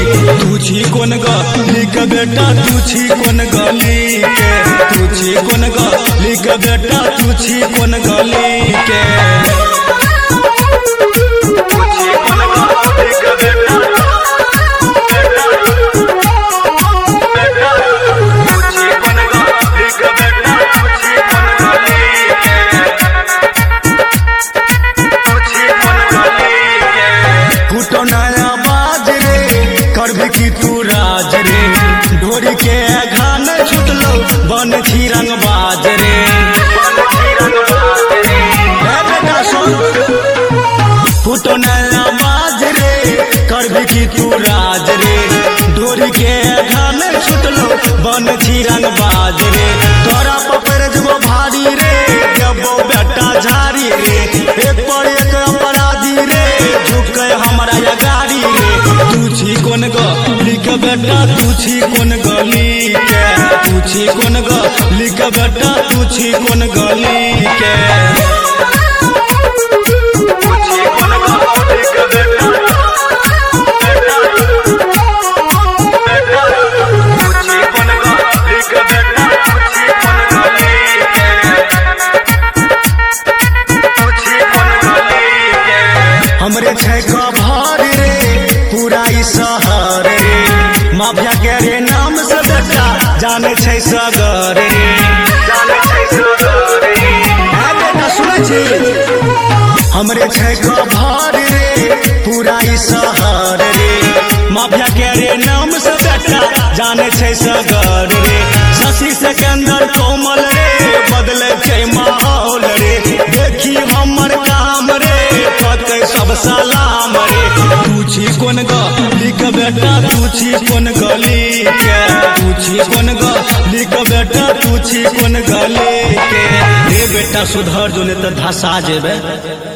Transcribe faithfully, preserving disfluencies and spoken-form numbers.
तू छी कोन गली के बेटा तू छी कोन गली के तू छी कोन गली के बेटा तू छी कोन गली के तू राज रे ढोरी के घान छुटलो बन छी रंग बाज रे फुटो नया बाज रे करबी की तू राज रे ढोरी के घान छुटलो बन छी रंग बाज रे तोरा पकड़ जबो भारी रे जबो बेटा झारी रे एक पर एक अपराधी रे झुके हमारा या गाड़ी रे तू छी कोन गली के बेटा तू छी कोन गली के तू छी कोन गली के बेटा तू छी कोन गली के हमरे छै खबर रे पूरा ई शहर रे माफिया के रे नाम से बेटा जाने छै सगर रे जाने छै सगर रे आ बेटा सुनै छी हमरे छै खबर रे पूरा ई शहर रे माफिया के रे नाम से बेटा जाने छै सगर रे शशि सिकंदर कोमल रे बदले छै माहौल रे देखी हमर काम रे कते सब सलाम रे तू छी कोन गली के बेटा तू छी कोन गली के तू छी कोन गली के बेटा तू छी कोन गली के रे बेटा सुधर जो ने त धसा जेबे।